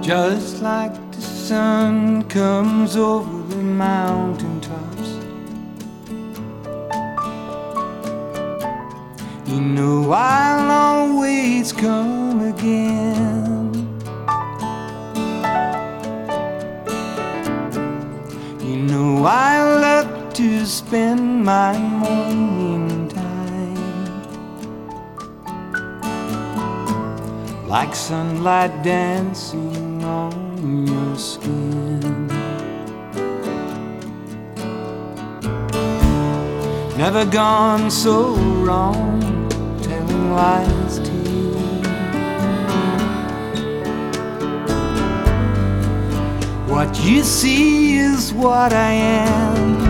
Just like the sun comes over the mountain tops, you know I'll always come again. You know I love to spend my morning time like sunlight dancing on your skin. Never gone so wrong telling lies to you. What you see is what I am.